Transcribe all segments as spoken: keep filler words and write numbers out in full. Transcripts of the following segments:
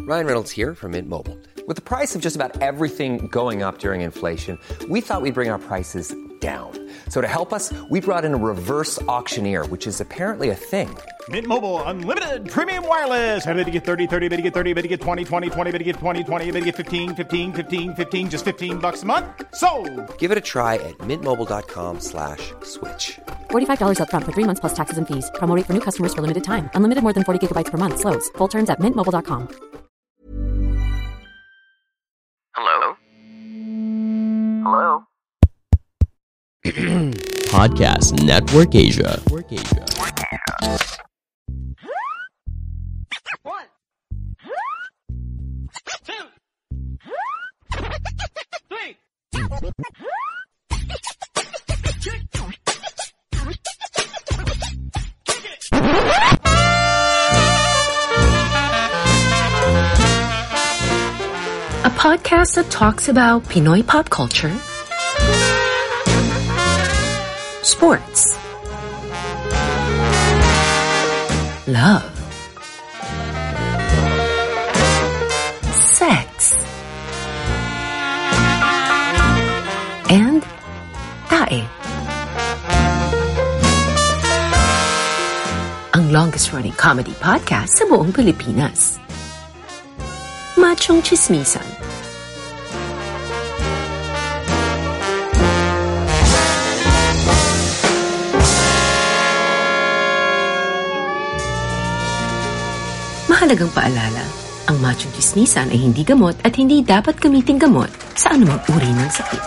Ryan Reynolds here from Mint Mobile. With the price of just about everything going up during inflation, we thought we'd bring our prices down. So to help us, we brought in a reverse auctioneer, which is apparently a thing. Mint Mobile Unlimited Premium Wireless. How to get thirty, thirty, how to get thirty, how to get twenty, twenty, twenty, how to get twenty, twenty, how to get fifteen, fifteen, fifteen, fifteen, just fifteen bucks a month? Sold! Give it a try at mintmobile.com slash switch. forty-five dollars up front for three months plus taxes and fees. Promo rate for new customers for limited time. Unlimited more than forty gigabytes per month. Slows full terms at mint mobile dot com. Hello? Hello? Podcast Network Asia. Network Asia. One, two, three. A podcast that talks about Pinoy pop culture, sports, love, sex, and tae. Ang longest-running comedy podcast sa buong Pilipinas. Machong Chismisan. Mahalagang paalala, ang machong chismisan ay hindi gamot at hindi dapat gamiting gamot sa anumang uri ng sakit.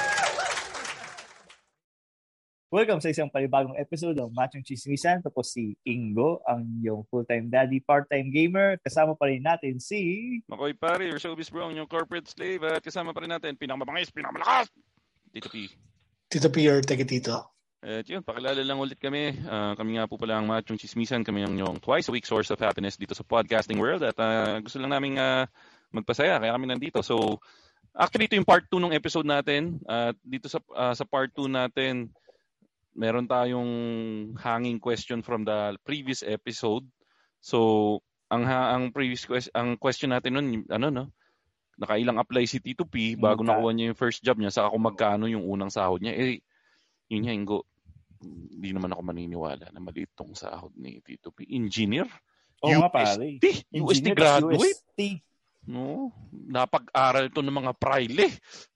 Welcome sa isang panibagong episode ng Machong Chismisan. Tapos si Ingo, ang yung full-time daddy, part-time gamer. Kasama pa rin natin si... Makoy pare, your showbiz bro, yung corporate slave. At kasama pa rin natin, pinakamabangis, pinakamalakas, Tito P. Tito P or Teke Tito. At yun, pakilala lang ulit kami. Uh, kami nga po pala ang Machong Chismisan. Kami ang yung twice a week source of happiness dito sa podcasting world. At uh, gusto lang namin uh, magpasaya, kaya kami nandito. So, actually, ito yung part two ng episode natin. At uh, dito sa uh, sa part two natin, meron tayong hanging question from the previous episode. So, ang ang previous question, ang question natin noon, ano no? Nakailang apply si Tito P bago okay. nakuha niya yung first job niya, saka kung magkano yung unang sahod niya. Eh, yun nga, Ingo, hindi naman ako maniniwala na maliit tong sahod ni Tito P. Engineer? Oo nga pare. U S T graduate? U S T. No, napag-aral ito ng mga praile.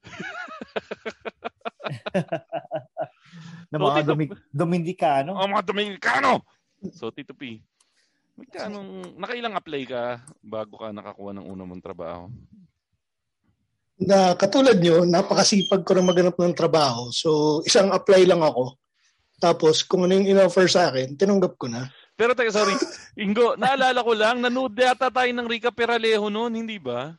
Na mga so, Domi- Dominicano. Oh, mga Dominicano! So, Tito P, magkanong, nakailang apply ka bago ka nakakuha ng unang mong trabaho? Na katulad nyo, napakasipag ko na maghanap ng trabaho. So, isang apply lang ako. Tapos, kung ano yung in-offer sa akin, tinanggap ko na. Pero tayo, sorry. Ingo, naalala ko lang, nanood yata tayo ng Rica Peralejo noon, hindi ba?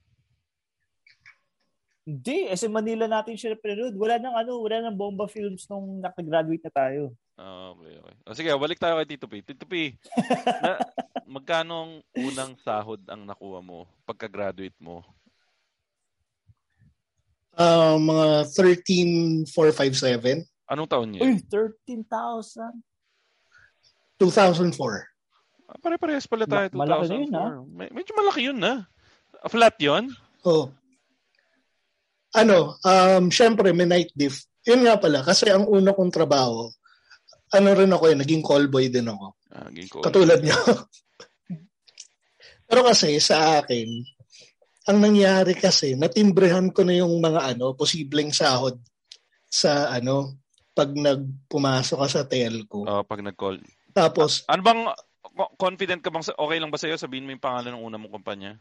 Hindi, S M Manila natin siya pinanood. Wala nang ano, wala nang Bomba Films nung nakagraduate na tayo. Oh, okay, okay. O sige, balik tayo kay Tito P. Tito P, na, magkano ang unang sahod ang nakuha mo pagka-graduate mo? Uh, mga thirteen thousand four hundred fifty-seven. Anong taon niya? Uy, thirteen thousand. two thousand four. Ah, pare-parehas pala tayo, Ma- two thousand four. Malaki yun, ha? Med- medyo malaki yun, ha? Flat yun? Oo. Oh. Ano, um, syempre may night diff. Yun nga pala, kasi ang una kong trabaho, ano rin ako yun, naging callboy din ako. Ah, naging call. Katulad niyo. Pero kasi sa akin, ang nangyari kasi, natimbrehan ko na yung mga ano, posibleng sahod sa ano, pag nagpumasok ka sa telco. Oh, pag nag-call. Tapos, ano bang, confident ka bang, okay lang ba sa'yo? Sabihin mo yung pangalan ng una mong kumpanya?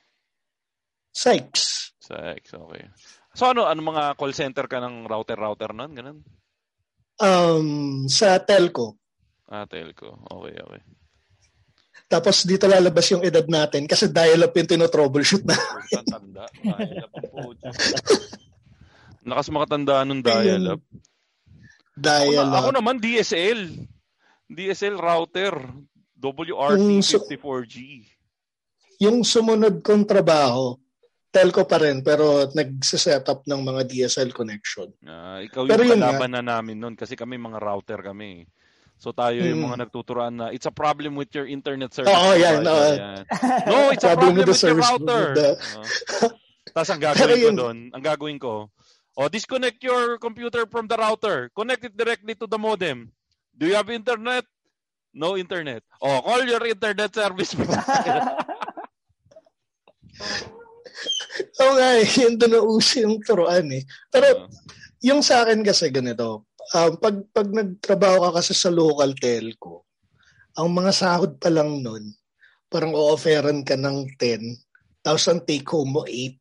Sykes. Sykes, okay. So ano, ano mga call center ka ng router-router nun? Ganun? Um, sa telco. Ah, telco. Okay, okay. Tapos dito lalabas yung edad natin kasi dial-up yung tinotroubleshoot na. Tanda. Dial-up ang po. Lakas makatandaan nung dial-up. Dial-up. Ako, ako naman, D S L. D S L router. W R T fifty-four G. Yung sumunod kong trabaho, telco pa rin, pero nag-set up ng mga D S L connection. Ah, ikaw yung kalaban na namin nun kasi kami mga router kami. So tayo yung Hmm. mga nagtuturuan na it's a problem with your internet service. Oo, yan. provider, oo. yan. No, it's a Problem problem with the with your service, router. with the- Uh, Tapos ang Pero gagawin ko yun- doon, ang gagawin ko, oh, disconnect your computer from the router. Connect it directly to the modem. Do you have internet? No internet. Oh, call your internet service provider. Oo nga eh, yun doon na uso yung turuan eh. Pero Uh, yung sa akin kasi ganito, um, pag, pag nagtrabaho ka kasi sa local telco, ang mga sahod pa lang nun, parang o-offeran ka ng ten, tapos ang take home mo eight.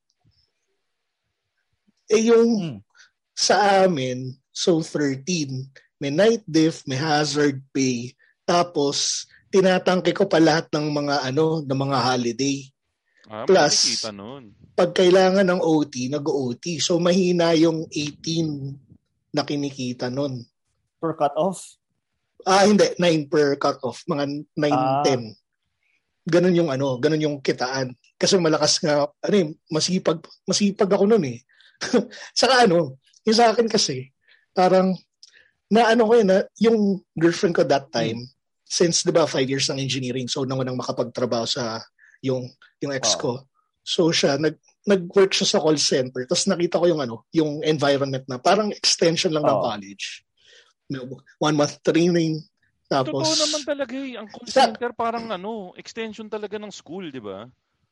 Eh yung Hmm. sa amin, so thirteen, may night diff, may hazard pay, tapos tinatangke ko pa lahat ng mga ano, ng mga holiday. ah, Plus, makikita nun. pag kailangan ng O T, nag-O T. So mahina yung eighteen na kinikita nun. Per cut off. Ah, hindi. nine per cut-off. Mga nine, Ah. ten. Ganun yung ano, ganun yung kitaan. Kasi malakas nga, ano eh, masipag, masipag ako nun eh. Saka ano, yung sa akin kasi, parang, na ano ko yun, na, yung girlfriend ko that time, since di ba five years ng engineering, so nang unang makapagtrabaho sa yung yung ex ko. So siya, nag, nag-work siya sa call center, tapos nakita ko yung ano, yung environment na parang extension lang ng Oo. college. One month training, tapos... Totoo naman talaga eh. Ang call Sa- center parang ano, extension talaga ng school, di ba?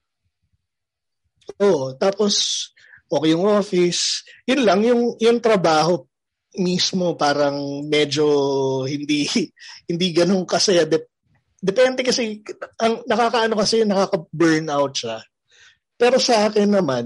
Oo, tapos okay yung office. Yun lang, yung, yung trabaho mismo parang medyo hindi hindi ganun kasaya. Dep- depende kasi, ang nakakaano kasi, nakaka-burnout siya. Pero sa akin naman,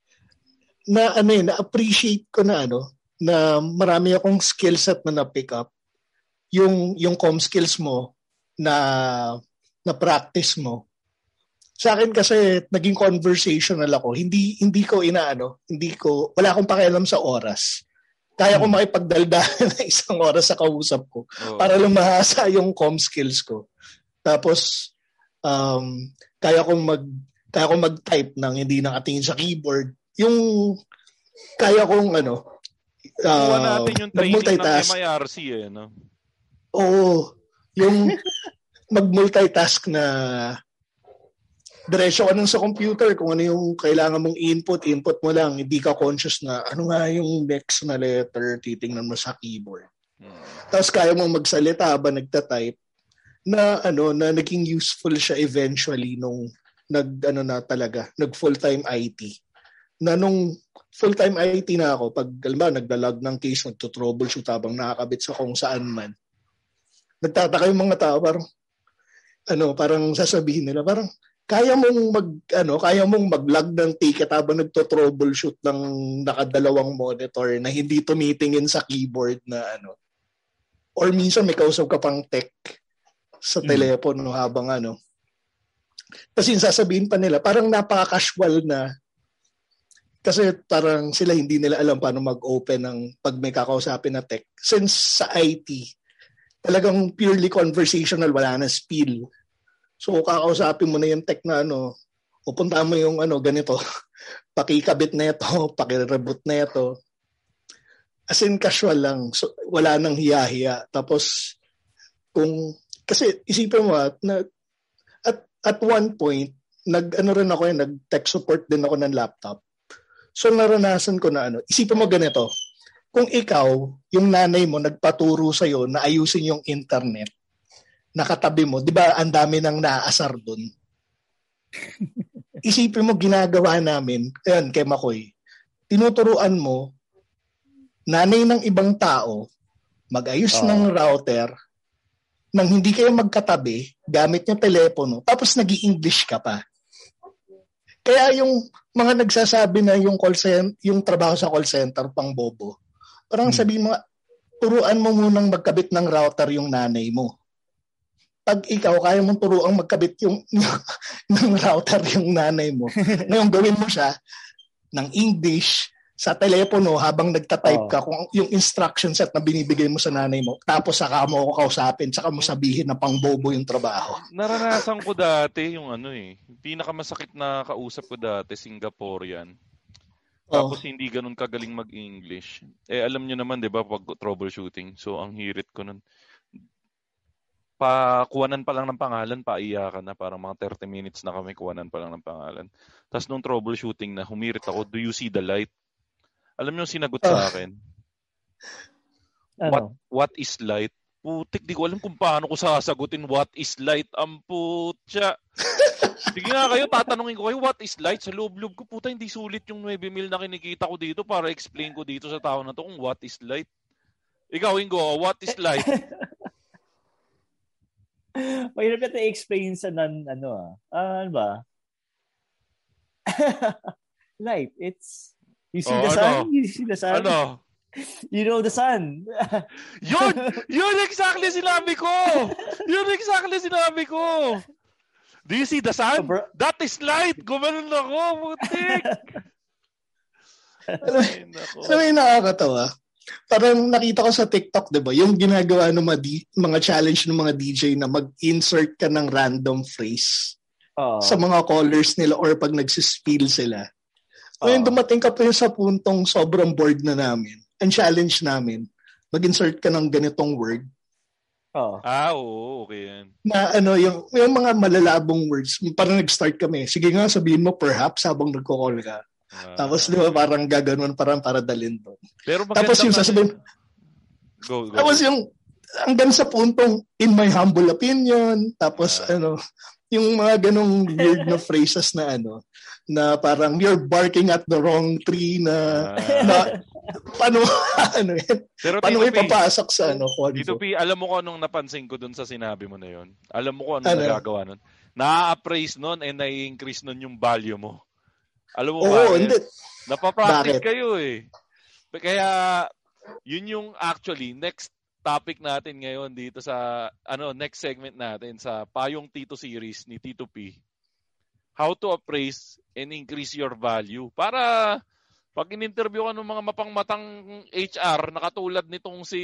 na ano yun, na-appreciate ko na ano, na marami akong skill set na na-pick up. Yung, yung com skills mo na na practice mo. Sa akin kasi naging conversational ako. Hindi hindi ko inaano, hindi ko wala akong pakialam sa oras. Kaya ko makipagdaldalan na isang oras sa kausap ko Oo. para lumahasa yung com skills ko. Tapos um kaya kong mag kaya kong mag-type nang hindi nakatingin sa keyboard. Yung kaya kong ano Kuha uh, natin yung training ng mag-multitask. M I R C eh, no? Oo. Yung mag-multitask na diretso ka nun sa computer kung ano yung kailangan mong input, input mo lang. Hindi ka conscious na ano nga yung next na letter, titingnan mo sa keyboard. Hmm. Tapos kaya mong magsalita ba nagta-type na ano na naging useful siya eventually nung nag ano na talaga, nag full-time I T. Na nung full-time I T na ako, pag alam naglalag ng case, nagto-troubleshoot habang nakakabit sa kung saan man. Nagtataka yung mga tao, parang, ano, parang sasabihin nila, parang, kaya mong mag, ano, kaya mong mag-log ng ticket habang nagto-troubleshoot ng nakadalawang monitor na hindi tumitingin sa keyboard na, ano. Or minsan may kausap ka pang tech sa telepono mm. habang, ano. Kasi sasabihin pa nila, parang napaka-casual na, kasi parang sila hindi nila alam paano mag-open ng pag may kakausapin na tech. Since sa I T, talagang purely conversational, wala na spiel. So, kakausapin mo na yung tech na ano, o punta mo yung ano, ganito, pakikabit na ito, pakireboot na ito. As in, casual lang. So, wala nang hiya-hiya. Tapos, kung, kasi isipin mo at, na, at, at one point, nag, ano rin ako yun, nag-tech support din ako ng laptop. So, naranasan ko na ano, isipin mo ganito, kung ikaw, yung nanay mo, nagpaturo sa'yo na ayusin yung internet, nakatabi mo, di ba ang dami nang naaasar dun? Isipin mo, ginagawa namin, ayan, kay Makoy, tinuturuan mo, nanay ng ibang tao, mag-ayos Oh. ng router, nang hindi kayo magkatabi, gamit yung telepono, tapos nag-i-English ka pa. Kaya yung mga nagsasabi na yung call center, yung trabaho sa call center pang bobo, parang hmm. sabihin mo, turuan mo munang magkabit ng router yung nanay mo. Pag ikaw, kaya mong turuan magkabit yung, ng router yung nanay mo. Ngayon, gawin mo siya ng English sa telepono habang nagtatype ka kung yung instruction set na binibigay mo sa nanay mo. Tapos saka mo ako kausapin, saka mo sabihin na pang bobo yung trabaho. Naranasan ko dati yung ano eh. Pinakamasakit na kausap ko dati, Singaporean. Tapos oh. hindi ganun kagaling mag-English. Eh alam nyo naman 'di ba pag troubleshooting. So ang hirit ko nun. pa-kuwanan pa lang ng pangalan, paiyakan na. Parang mga thirty minutes na kami, kuwanan pa lang ng pangalan. Tapos nung troubleshooting na, humirit ako, do you see the light? Alam niyo yung sinagot sa akin? Ano? What, what is light? Putik, di ko alam kung paano ko sasagutin what is light. Ang putya. Sige nga kayo, tatanungin ko kayo, what is light? Sa loob-loob ko, puta, hindi sulit yung nine mil na kinikita ko dito para explain ko dito sa tao na to kung what is light. Ikaw, Ingo, what is light? Mahirap natin i-explain sa nan, ano ah. Uh, ano ba? Light, it's, you see oh, the ano? sun? You see the sun? Ano? You know the sun. Yun! Yun exactly sinabi ko! Yun exactly sinabi ko! Do you see the sun? Bro- That is light! Gumanon ako, putik! Alam mo yung nakakatawa? Parang nakita ko sa TikTok, di ba? Yung ginagawa ng mga, D- mga challenge ng mga D J na mag-insert ka ng random phrase oh. sa mga callers nila or pag nagsispill sila. Ngayon, oh. dumating ka pa sa puntong sobrang bored na namin. Ang challenge namin, mag-insert ka ng ganitong word. Oh. Ah, oo, okay yan. Na ano, yung, yung mga malalabong words, parang nag-start kami. Sige nga, sabihin mo perhaps habang nagko-call ka. Ah. Tapos di ba parang gaganon parang para dalhin to. Pero tapos yung sasabihin, go, go. Tapos yung hanggang sa puntong in my humble opinion, tapos ah. ano, yung mga ganong weird na phrases na ano, na parang you're barking at the wrong tree na, ah. na paano ano yan? Pero paano Tito may papasok sa ano? Tito P, alam mo kung anong napansin ko dun sa sinabi mo na yun? Alam mo kung anong ano? nagagawa nun? Na-appraise nun and na-increase nun yung value mo. Alam mo Oo, ba? hindi. Napapractice kayo eh. Kaya, yun yung actually, next topic natin ngayon dito sa, ano, next segment natin sa Payong Tito series ni Tito P. How to appraise and increase your value. Para, pag in-interview ka ng mga mapangmatang H R na katulad nitong si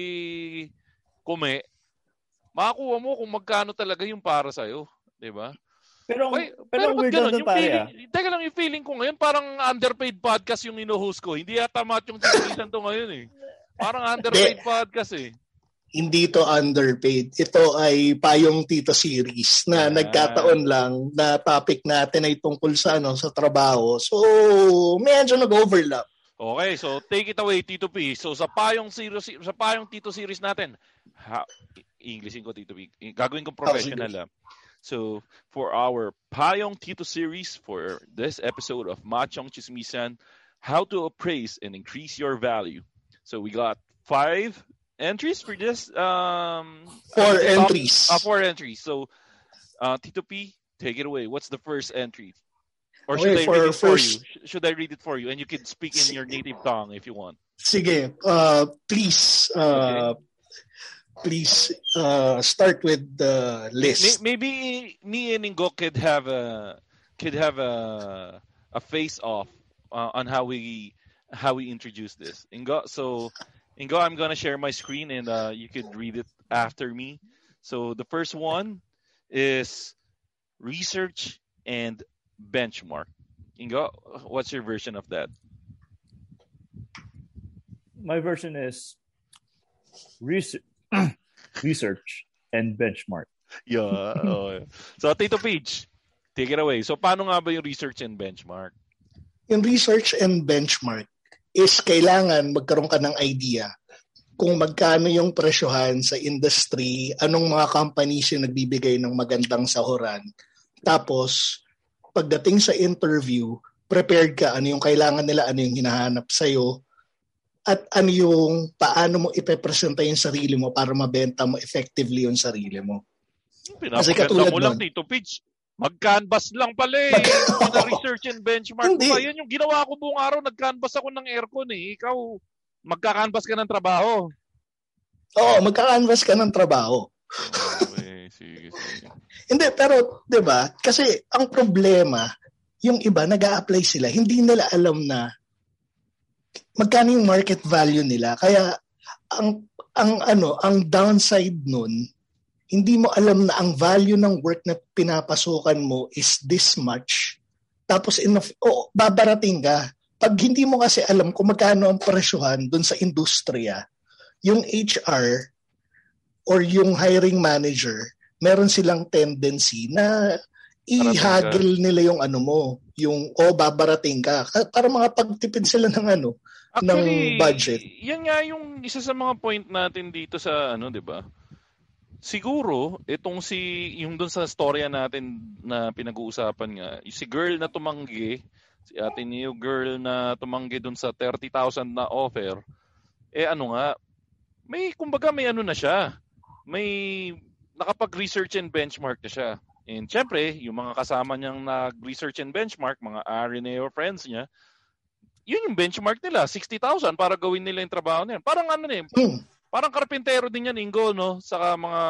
Kume, makakuha mo kung magkano talaga yung para sa'yo. Diba? Pero, Wait, pero, pero weird ganun, doon pare ah. Teka lang, yung feeling ko ngayon, parang underpaid podcast yung ino-host ko. Hindi yata match yung titisan to ngayon eh. Parang underpaid podcast eh. Hindi to underpaid. Ito ay Payong Tito series na ah. nagkataon lang na topic natin ay tungkol sa ano sa trabaho. So, medyo nag-overlap. Okay, so take it away Tito P. So sa Payong series, sa Payong Tito series natin, ha, Englishin ko Tito P. Gagawin ko professional ah. So for our Payong Tito series for this episode of Machong Chismisan, how to appraise and increase your value. So we got five entries for this um four uh, entries uh, four entries so uh Tito P, take it away. What's the first entry, or should okay, I read it for first... you should I read it for you and you can speak in your native tongue if you want? Sige, uh please uh okay. please uh start with the list. Maybe me and Ingo could have a could have a a face off uh, on how we how we introduce this. Ingo, so Ingo, I'm going to share my screen and uh, you could read it after me. So the first one is research and benchmark. Ingo, what's your version of that? My version is research, research and benchmark. Yeah. Oh, yeah. So Tito Peach, take it away. So paano nga ba yung research and benchmark? Yung research and benchmark is kailangan magkaroon ka ng idea kung magkano yung presyohan sa industry, anong mga companies yung nagbibigay ng magandang sahuran. Tapos, pagdating sa interview, prepared ka ano yung kailangan nila, ano yung hinahanap sa'yo, at ano yung paano mo ipepresenta yung sarili mo para mabenta mo effectively yung sarili mo. Pinapaganda mo lang, Tito Peach. Mag-canvas lang pala eh. Mag- research and benchmark. Ba, yan yung ginawa ko buong araw. Nag-canvas ako ng aircon eh. Ikaw, magka-canvas ka ng trabaho. Oo, magka-canvas ka ng trabaho. Okay, sige, sige. Hindi, pero, di ba, kasi ang problema, yung iba, nag-a-apply sila, hindi nila alam na magkano yung market value nila. Kaya, ang, ang, ano, ang downside nun, hindi mo alam na ang value ng work na pinapasukan mo is this much. Tapos, in, oh, babarating ka. Pag hindi mo kasi alam kung magkano ang presyuhan dun sa industriya, yung H R or yung hiring manager, meron silang tendency na i-haggle nila yung ano mo, yung o oh, babarating ka. Para mga pagtipid sila ng ano, actually, ng budget. Yan nga yung isa sa mga point natin dito sa ano, 'di ba? Siguro itong si yung doon sa storya natin na pinag-uusapan nga, si girl na tumanggi, si Ate Neo girl na tumanggi doon sa thirty thousand na offer, eh ano nga, may kumbaga may ano na siya. May nakapag-research and benchmark na siya. And syempre, yung mga kasama niyang nag-research and benchmark, mga R N A or friends niya, yun yung benchmark nila, sixty thousand para gawin nila yung trabaho niya. Parang ano eh, Hmm. parang karpintero din yan, Ingo, no? Saka mga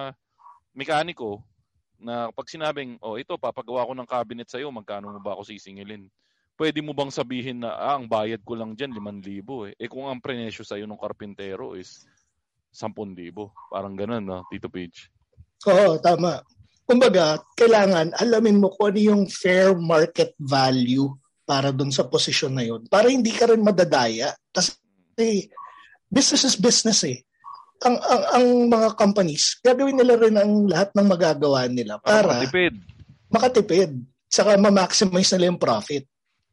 mekaniko na pag sinabing, oh, ito, papagawa ko ng cabinet sa'yo, magkano mo ba ako sisingilin? Pwede mo bang sabihin na, ah, ang bayad ko lang dyan, limang libo eh. Eh kung ang prenesyo sa'yo ng karpintero is sampung libo. Parang ganun, no, Tito Pidge? Oo, tama. Kumbaga, kailangan alamin mo kung ano yung fair market value para dun sa posisyon na yun. Para hindi ka rin madadaya. Kasi business is business eh. Ang, ang, ang mga companies, gagawin nila rin ang lahat ng magagawa nila para, para makatipid. Makatipid. Saka ma-maximize nila yung profit.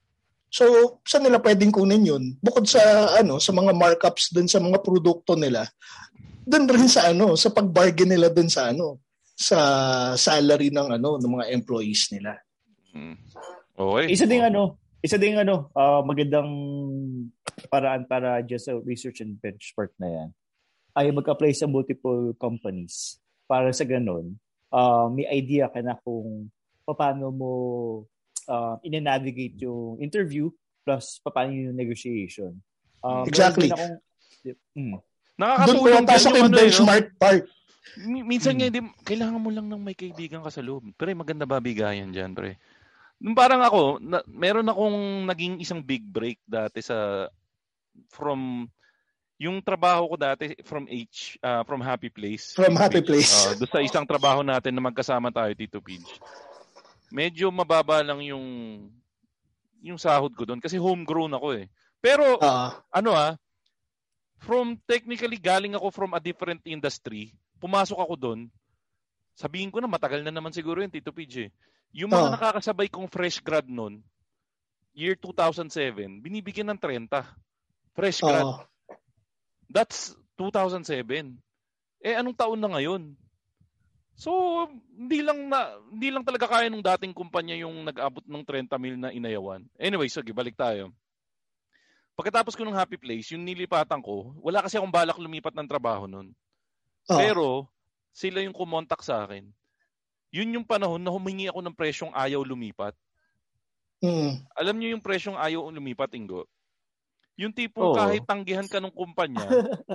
So, saan nila pwedeng kunin yun? Bukod sa ano, sa mga markups dun sa mga produkto nila, dun rin sa ano, sa pag-bargain nila dun sa ano, sa salary ng ano ng mga employees nila. Hmm. Okay. Isa ding ano, isa ding ano, uh, magandang paraan para just sa research and benchmark na yan ay mag-apply sa multiple companies para sa ganun, uh, may idea ka na kung paano mo uh, ina-navigate yung interview plus paano yung negotiation. Um, exactly. Akong, hmm. Nakakatulong din yung, yung benchmark no? part. Minsan nga, hmm. kailangan mo lang ng may kaibigan ka sa loob. Pre, maganda ba bigayan dyan, pre? Nung parang ako, na, meron akong naging isang big break dati sa, from, yung trabaho ko dati from H, uh, from Happy Place. From Happy Place. Uh, doon sa isang trabaho natin na magkasama tayo, Tito Pidge. Medyo mababa lang yung, yung sahod ko doon kasi homegrown ako eh. Pero, uh, ano ah, from technically galing ako from a different industry, pumasok ako doon, sabihin ko na matagal na naman siguro yun, Tito Pidge. Yung mga oh. nakakasabay kong fresh grad noon, year two thousand seven, binibigyan ng thirty. Fresh grad. Oh. That's two thousand seven. Eh, anong taon na ngayon? So, hindi lang na hindi lang talaga kaya nung dating kumpanya yung nag-abot ng thirty mil na inayawan. Anyway, sige, balik tayo. Pagkatapos ko ng Happy Place, yung nilipatan ko, wala kasi akong balak lumipat ng trabaho noon. Oh. Pero, sila yung kumontak sa akin. Yun yung panahon na humingi ako ng presyong ayaw lumipat. Mm. Alam niyo yung presyong ayaw lumipat, Ingo? Yung tipong oh. kahit tanggihan ka ng kumpanya,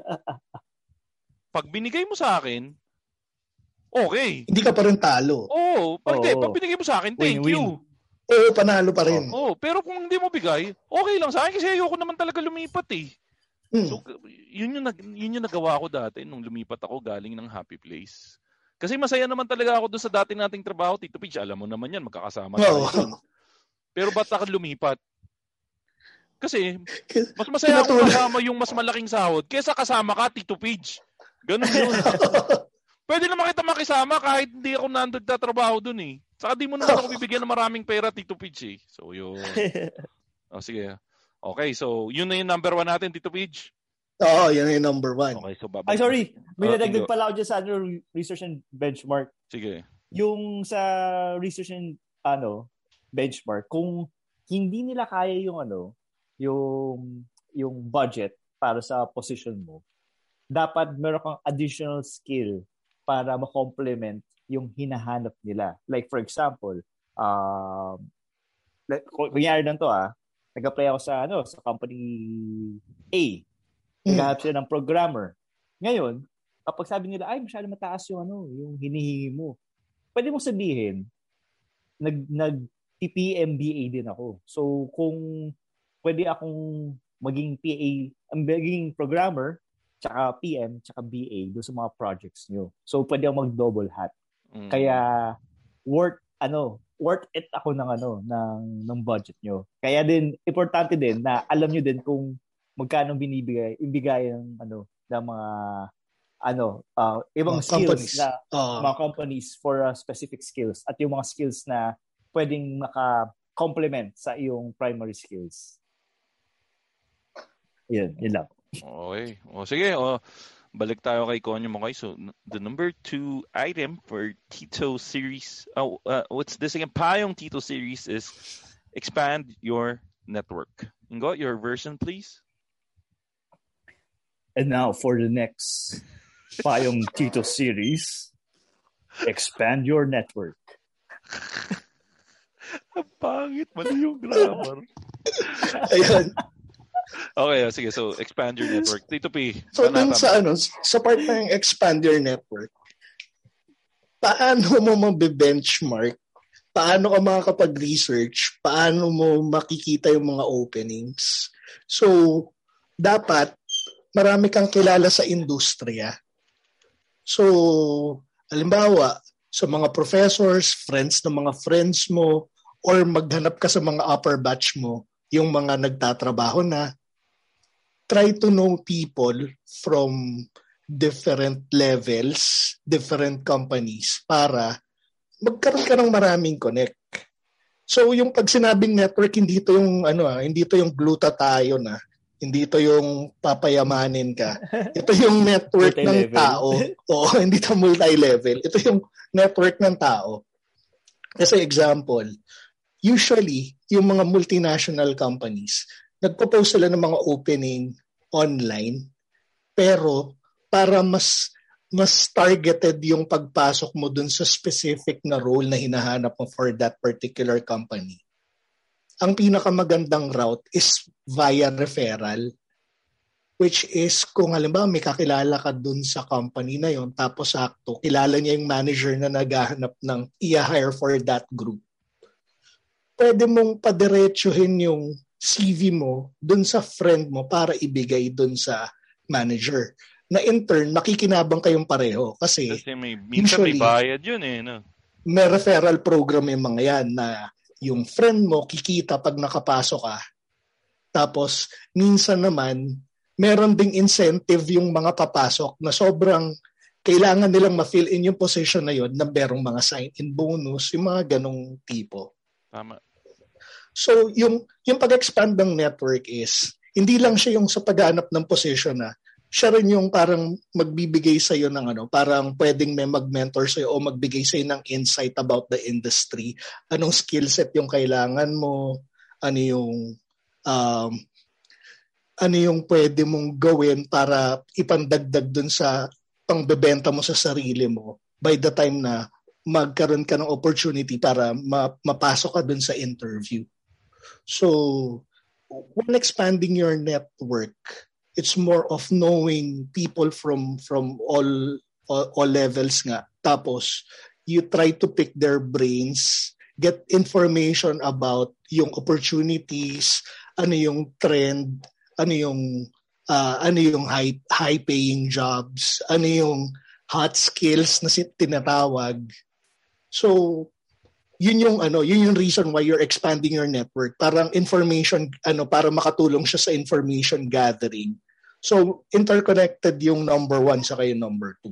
pag binigay mo sa akin, okay. Hindi ka pa rin talo. Oo. Pag, oh. pag binigay mo sa akin, thank win, you. Win. Oo, panalo pa rin. Oo. Pero kung hindi mo bigay, okay lang sa akin kasi ayoko naman talaga lumipat eh. Hmm. So, yun yung, yun yung nagawa ko dati nung lumipat ako galing ng Happy Place. Kasi masaya naman talaga ako doon sa dati nating trabaho, Tito Pidge. Alam mo naman yan, magkakasama tayo. Oh. Pero ba't ako lumipat? Kasi mas masaya ako kasama yung mas malaking sahod kesa kasama ka, Tito Pidge. Ganun yun. Pwede naman kita makisama kahit hindi ako nandagtatrabaho doon eh. Saka di mo naman ako bibigyan ng maraming pera, Tito Pidge eh. So yun. Oh, sige. Okay, so yun na yung number one natin, Tito Pidge. Oo, yan yung number one. Okay, so babalik. Ay, sorry. May uh, nadagdag pala ako dyan sa ano, research and benchmark. Sige. Yung sa research and ano, benchmark, kung hindi nila kaya yung ano, yung yung budget para sa position mo, dapat meron kang additional skill para ma-complement yung hinahanap nila. Like for example, um, uh, kunyari lang to ah, nag-apply ako sa ano sa company A. Naghahanap sila ng programmer. Ngayon, kapag sabi nila, ay, masyado mataas yung ano, yung hinihingi mo. Pwede mo sabihin, nag, nag-P M B A din ako. So, kung pwede akong maging P A, maging programmer, tsaka P M, tsaka B A doon sa mga projects nyo. So, pwede akong mag-double hat. Mm. Kaya, worth, ano, worth it ako ng ano ng ng budget nyo. Kaya din importante din na alam niyo din kung magkano binibigay ibigay ng ano ng mga ano, uh, ibang uh, skills companies. na uh, mga companies for uh, specific skills at yung mga skills na pwedeng maka-complement sa iyong primary skills. Yun, yun lang. Okay. O sige, o balik tayo kay Konyo Mokay. So, the number two item for Tito series, oh, uh, what's this again? Payong Tito series is expand your network. Ingo, your version, please. And now for the next Payong Tito series, expand your network. Ang pangit, mali yung grammar. Ayun. Okay, sige. So, expand your network. Tito P. So, dun sa, ano, sa part na yung expand your network, paano mo mabe-benchmark? Paano ka makakapag-research? Paano mo makikita yung mga openings? So, dapat marami kang kilala sa industriya. So, halimbawa, sa mga professors, friends ng mga friends mo, or maghanap ka sa mga upper batch mo, yung mga nagtatrabaho na, try to know people from different levels, different companies, para magkaroon ka ng maraming connect. So yung pag sinabing network, hindi ito yung ano ah, hindi ito yung glutathione na, hindi ito yung papayamanin ka. Ito yung network ng tao. Oo, hindi ito multi-level. Ito yung network ng tao. Kasi example, usually yung mga multinational companies, nagpo-post sila ng mga opening online, pero para mas mas targeted yung pagpasok mo dun sa specific na role na hinahanap mo for that particular company. Ang pinakamagandang route is via referral, which is kung halimbawa may kakilala ka dun sa company na yon, tapos sakto, kilala niya yung manager na naghahanap ng i-hire for that group. Pwede mong padiretsuhin yung C V mo dun sa friend mo para ibigay dun sa manager. Na in turn, makikinabang kayong pareho. Kasi, kasi may, minsan may bayad yun eh. No? May referral program yung mga yan na yung friend mo kikita pag nakapasok ka. Tapos, minsan naman, meron ding incentive yung mga papasok na sobrang kailangan nilang ma-fill in yung position na yun na merong mga sign-in bonus, yung mga ganong tipo. Tama. So, yung, yung pag-expand ng network is, hindi lang siya yung sa paghanap ng position na, siya rin yung parang magbibigay sa'yo ng ano, parang pwedeng may mag-mentor sa'yo o magbigay sa'yo ng insight about the industry. Anong skill set yung kailangan mo, ano yung, um, ano yung pwede mong gawin para ipandagdag dun sa pangbebenta mo sa sarili mo by the time na magkaroon ka ng opportunity para ma- mapasok ka dun sa interview. So, when expanding your network, it's more of knowing people from from all, all all levels nga. Tapos, you try to pick their brains, get information about yung opportunities, ano yung trend, ano yung uh, ano yung high high paying jobs, ano yung hot skills na tinatawag. So, yun yung ano, yun yung reason why you're expanding your network. Parang information ano para makatulong siya sa information gathering. So, interconnected yung number one sa yung number two.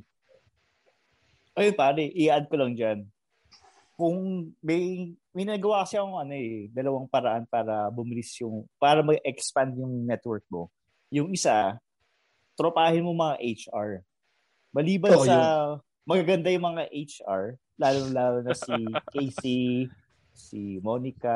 Ayun pare, i-add ko lang dyan. Kung may, may nagawa kasi akong ano eh, dalawang paraan para bumilis yung, para mag-expand yung network mo. Yung isa, tropahin mo mga H R. Maliban oh, sa yun. Magaganda yung mga H R, lalo-lalo na si Casey, si Monica,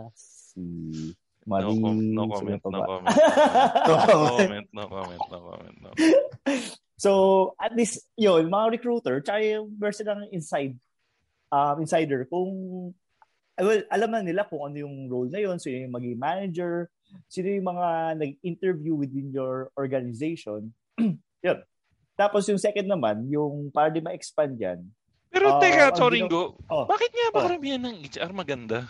si Marie. No, no comment, no comment. No comment, no comment, no comment, no comment. So, at least, yun, mga recruiter, tsaka yung version ng inside, um, insider, kung, well, alam na nila kung ano yung role na yun, sino yung maging manager, sino yung mga nag-interview within your organization. Yun. Tapos yung second naman, yung para di ma-expand yan. Pero uh, teka, sorry Go, oh, bakit nga ba oh. karamihan ng H R maganda?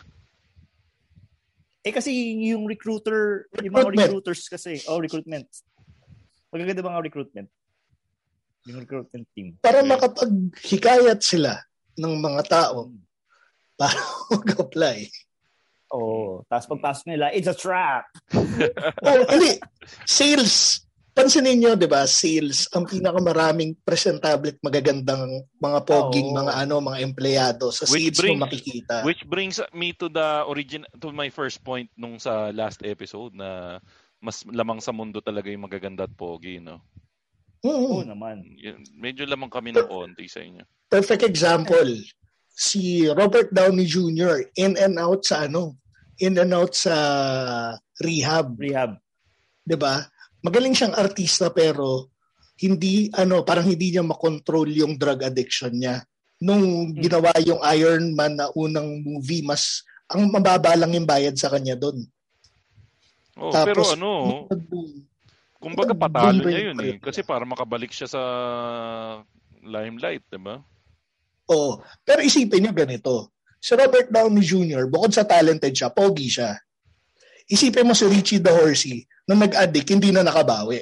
Eh kasi yung recruiter, yung mga recruiters kasi, oh recruitment. Magaganda mga recruitment. Yung recruitment team. Para makapaghikayat sila ng mga tao para mag-apply. Oh, tapos pagpasok nila, it's a trap. Oh, hindi. Sales. pansinin nyo, di ba, sales, ang pinakamaraming presentable at magagandang mga poging, oh. mga ano, mga empleyado sa which sales brings, mo makikita. Which brings me to the origin, to my first point nung sa last episode na mas lamang sa mundo talaga yung magaganda at pogi, no? Oo mm. naman. Medyo lamang kami ng konti sa inyo. Perfect example, si Robert Downey Junior in and out sa ano, in and out sa rehab. Rehab. 'Di ba? Magaling siyang artista pero hindi ano, parang hindi niya makontrol yung drug addiction niya. Nung ginawa yung Iron Man na unang movie, mas ang mababa lang yung bayad sa kanya doon. Oh, pero ano, kumbaga patalo niya yun eh. Kasi para makabalik siya sa limelight, diba? Oo. Pero isipin niyo ganito. Si Robert Downey Junior, bukod sa talented siya, pogi siya. Isipin mo si Richie the Horsey, nung nag-addict, hindi na nakabawi.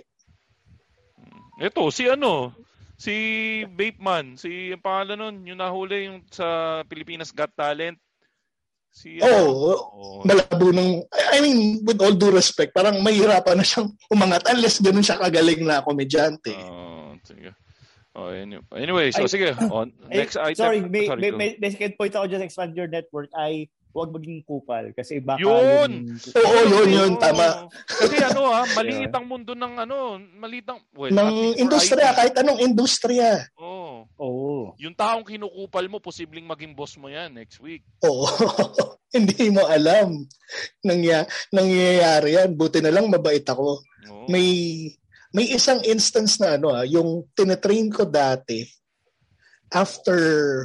Ito, si ano, si Bapeman, si ang pangalan nun, yung nahuli yung sa Pilipinas Got Talent. Si, oh, oh, malabo ng, I mean, with all due respect, parang mahirapan na siyang umangat unless ganun siya kagaling na komedyante. Oh, sige. Oh, anyway, so I, sige. On, next ay, item. Sorry, may, sorry may, may, may second point ako just expand your network ay huwag maging kupal kasi baka yun! Oo, oh, yun, yun, tama. Kasi ano ha, maliit ang mundo ng ano, maliit ang, well, ng industriya, kahit anong industriya. Oo. Oh. Oh. Yung taong kinukupal mo, posibleng maging boss mo yan next week. Oo. Hindi mo alam. Nangya, nangyayari yan. Buti na lang mabait ako. Oh. May may isang instance na ano ah, yung tinetrain ko dati after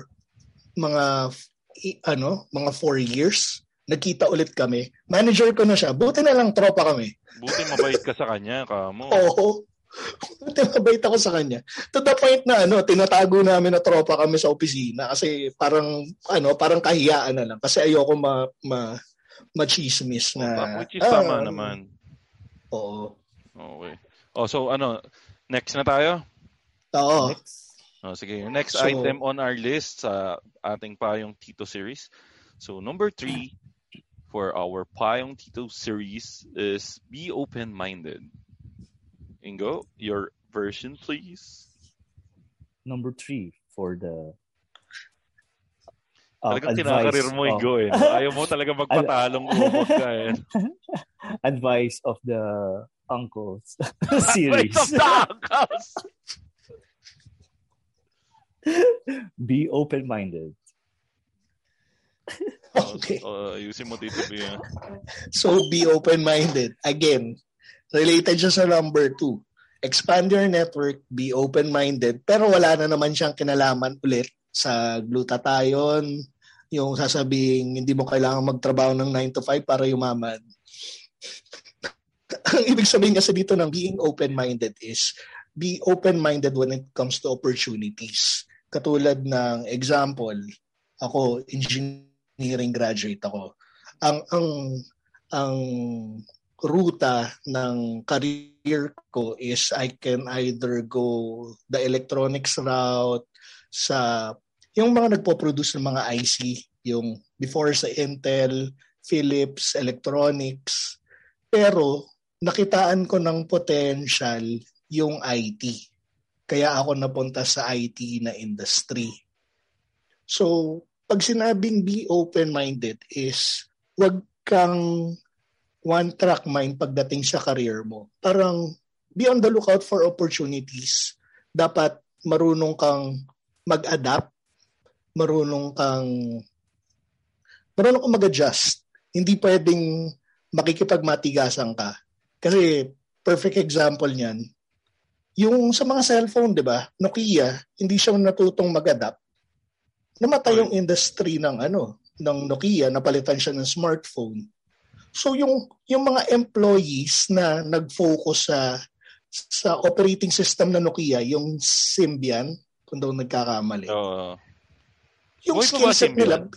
mga ano, mga four years, nagkita ulit kami. Manager ko na siya. Buti na lang tropa kami. Buti mabait ka sa kanya, kamo. Oo. Buti mabait ako sa kanya. To the point na ano, tinatago namin na tropa kami sa opisina kasi parang ano, parang kahiyaan na lang kasi ayoko ma, ma machismis na. Oh, which is tama uh, naman. Oo. Okay. Oh, so ano, next na tayo? Oo. Next. Oh, sige, next so, item on our list sa uh, ating Payong Tito series. So number three for our Payong Tito series is be open-minded. Ingo, your version please. Number three for the uh, talagang tinakarir mo, Ingo, eh. Ayaw mo talaga magpatalong umot ka, eh. Advice of the uncles series. Advice of the uncles! Be open-minded. Okay. Uh, ayusin mo dito, B. So, be open-minded. Again, related siya sa number two. Expand your network, be open-minded. Pero wala na naman siyang kinalaman ulit sa glutathione, yung sasabing hindi mo kailangan magtrabaho ng nine to five para yumaman. Ang ibig sabihin kasi dito ng being open-minded is be open-minded when it comes to opportunities. Katulad ng example, ako engineering graduate ako. Ang ang ang ruta ng career ko is I can either go the electronics route sa yung mga nagpo-produce ng mga I C, yung before sa Intel, Philips, Electronics. Pero nakitaan ko ng potential yung I T. Kaya ako napunta sa I T na industry. So, pag sinabing be open-minded is wag kang one-track mind pagdating sa career mo. Parang be on the lookout for opportunities. Dapat marunong kang mag-adapt, marunong kang marunong kang mag-adjust. Hindi pwedeng makikipagmatigasan ka. Kasi perfect example niyan, yung sa mga cellphone, di ba? Nokia, hindi siya natutong mag-adapt. Namatay yung industry ng ano, ng Nokia, napalitan siya ng smartphone. So yung yung mga employees na nag-focus sa sa operating system ng Nokia, yung Symbian, kung daw nagkakamali. Uh, yung skill set nila,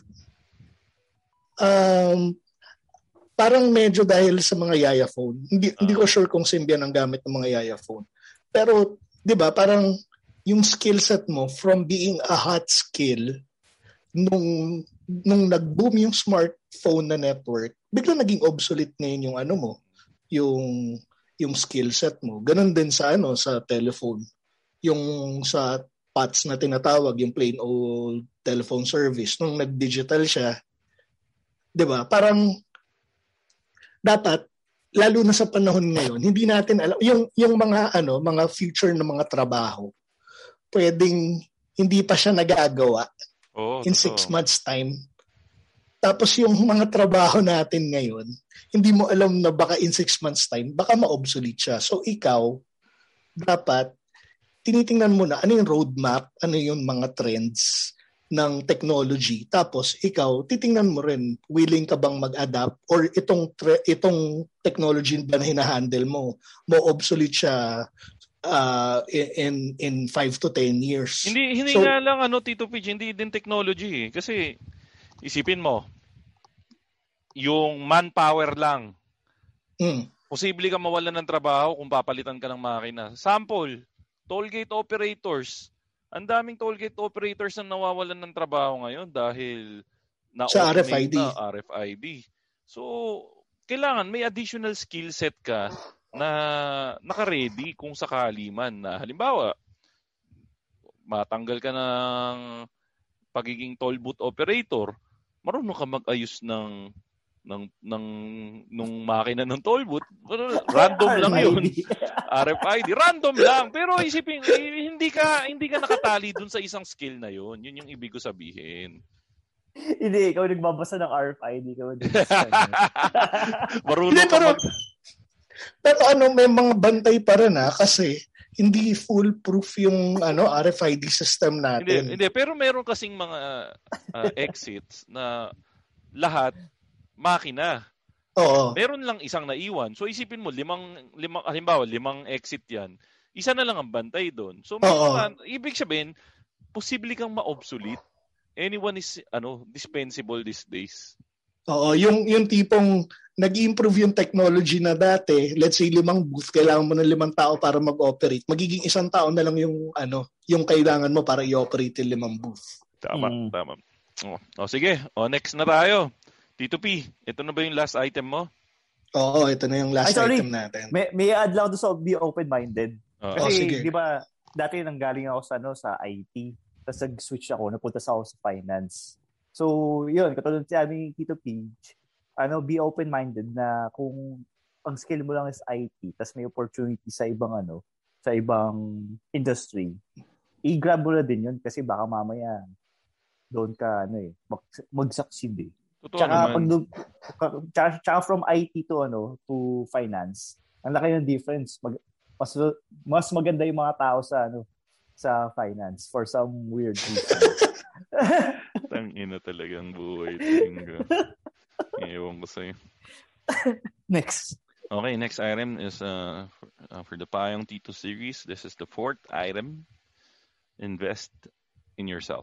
um, parang medyo dahil sa mga Yaya phone. Hindi, uh, hindi ko sure kung Symbian ang gamit ng mga Yaya phone. Pero, di ba, parang yung skill set mo from being a hot skill nung nung nag-boom yung smartphone na network, bigla naging obsolete ngayon yung ano mo, yung yung skill set mo. Ganun din sa ano sa telephone. Yung sa P A T S na tinatawag, yung plain old telephone service, nung nag-digital siya, 'di ba? Parang dapat lalo na sa panahon ngayon, hindi natin alam yung yung mga ano, mga future na mga trabaho. Pwedeng hindi pa siya nagagawa oh, in six oh. months time. Tapos yung mga trabaho natin ngayon, hindi mo alam na baka in six months time, baka ma-obsolete siya. So ikaw, dapat tinitingnan mo na ano yung roadmap, ano yung mga trends ng technology. Tapos ikaw, titingnan mo rin, willing ka bang mag-adapt or itong tre- itong technology ba na hinahandle mo, ma-obsolete siya uh, in in five to ten years. Hindi hindi so, nga lang ano Tito Pidge, hindi din technology eh. Kasi isipin mo, yung manpower lang. Mm. Posible ka mawalan ng trabaho kung papalitan ka ng makina. Sample, tollgate operators. Ang daming tollgate operators na nawawalan ng trabaho ngayon dahil na sa R F I D. Na R F I D. So, kailangan may additional skill set ka na naka-ready kung sakali man na halimbawa matanggal ka ng pagiging toll booth operator, marunong ka mag-ayos ng ng ng nung makina ng toll booth. Random lang 'yun. R F I D, random lang. Pero isipin, hindi ka hindi ka nakatali dun sa isang skill na 'yun. 'Yun yung ibig ko sabihin. Hindi, ikaw nagbabasa ng R F I D ka. Marunong ka mag... Pero ano, may mga bantay pa rin ha, kasi hindi foolproof yung ano R F I D system natin. Hindi, hindi pero meron kasing mga uh, exits na lahat makina. Oo. Meron lang isang naiwan. So isipin mo limang limang halimbawa limang exit 'yan. Isa na lang ang bantay doon. So mga, ibig sabihin posible kang ma-obsolete. Anyone is ano dispensable these days. Oo, yung yung tipong nag-improve yung technology na dati, let's say limang booth, kailangan mo ng limang tao para mag-operate. Magiging isang tao na lang yung ano, yung kailangan mo para i-operate yung limang booth. Tama, mm. tama. Oh, oh sige, oh next na tayo. Tito P, ito na ba yung last item mo? Oo, ito na yung last Ay, item natin. May may add lang doon sa be open-minded. Oh. Kasi oh, di ba dati nanggaling ako sa ano sa I T, tapos nag-switch ako, napunta sa ako sa finance. So, yun, katulad si aming Tito Pidge, ano, be open-minded na kung ang skill mo lang is I T, tapos may opportunity sa ibang ano, sa ibang industry, i-grab mo na din yun kasi baka mamaya doon ka, ano eh, mag- mag-succeed eh. Totoo tsaka, naman. Pag, tsaka, tsaka from I T to, ano, to finance, ang laki ng difference. Mag, mas, mas maganda yung mga tao sa, ano, sa finance for some weird reason. Tangina talaga ang buhay. Ewan ko sa'yo. Next. Okay, next item is uh, for, uh, for the Payong Tito series. This is the fourth item. Invest in yourself.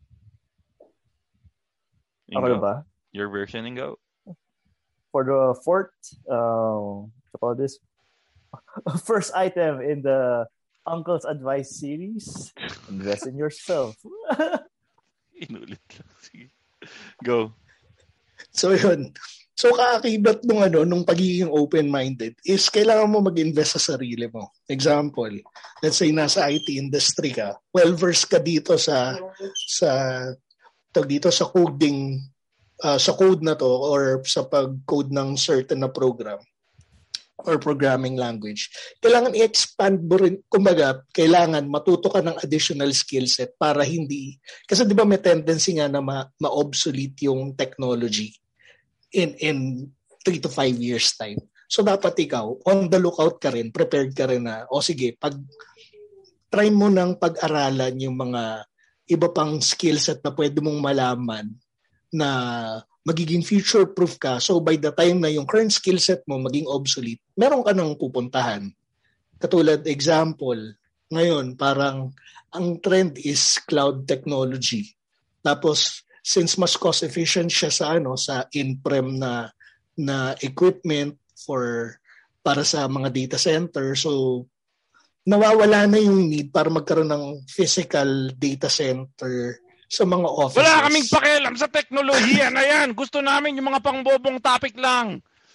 Ako ba? Your version, Ingo? For the fourth, uh, what call this? First item in the Uncle's Advice series, invest in yourself. Inulit lang. Sige. Go. So yun. So kaakibat nung ano, nung pagiging open-minded is kailangan mo mag-invest sa sarili mo. Example, let's say nasa I T industry ka, well-versed ka dito sa sa tawag dito sa coding, uh, sa code na to or sa pag-code ng certain na program or programming language. Kailangan i-expand mo rin, kumbaga, kailangan matuto ka ng additional skill set para hindi, kasi di ba may tendency nga na ma- ma-obsolete yung technology in in three to five years time. So dapat ikaw, on the lookout ka rin, prepared ka rin na, o sige, pag try mo ng pag-aralan yung mga iba pang skill set na pwede mong malaman na magiging future-proof ka. So by the time na yung current skill set mo maging obsolete, meron ka nang pupuntahan. Katulad, example, ngayon parang ang trend is cloud technology. Tapos, since mas cost-efficient siya sa ano sa in-prem na na equipment for para sa mga data center, so nawawala na yung need para magkaroon ng physical data center sa mga offices. Wala kaming pakialam sa teknolohiya na yan. Gusto namin yung mga pangbobong topic lang.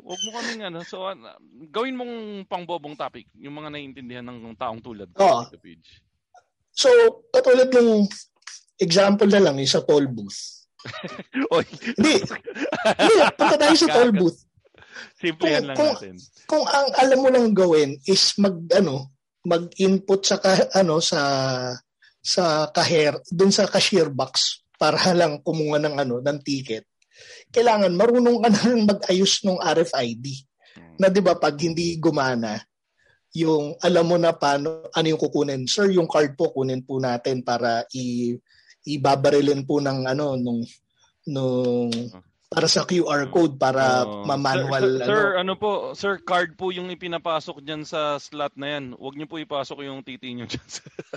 Huwag mo kaming ano. So, uh, gawin mong pangbobong topic. Yung mga naiintindihan ng taong tulad ko. Oo. So, katulad ng example na lang, yung sa toll booth. Oy. Hindi. Hindi, punta tayo sa toll booth. Simple yan lang kung, natin. Kung ang alam mo lang gawin is mag, ano, mag-input sa, ano, sa, sa kaher, dun sa cashier box para lang kumuha ng, ano, ng ticket. Kailangan marunong ka na mag-ayos ng R F I D. Na 'di ba pag hindi gumana, yung alam mo na paano ano yung kukunin. Sir, yung card po kunin po natin para i ibabarilin po ng ano nung nung para sa Q R code para uh, ma-manual sir, ano. Sir, ano po, sir, card po yung ipinapasok diyan sa slot na 'yan. Huwag niyo po ipasok yung titi niyo diyan.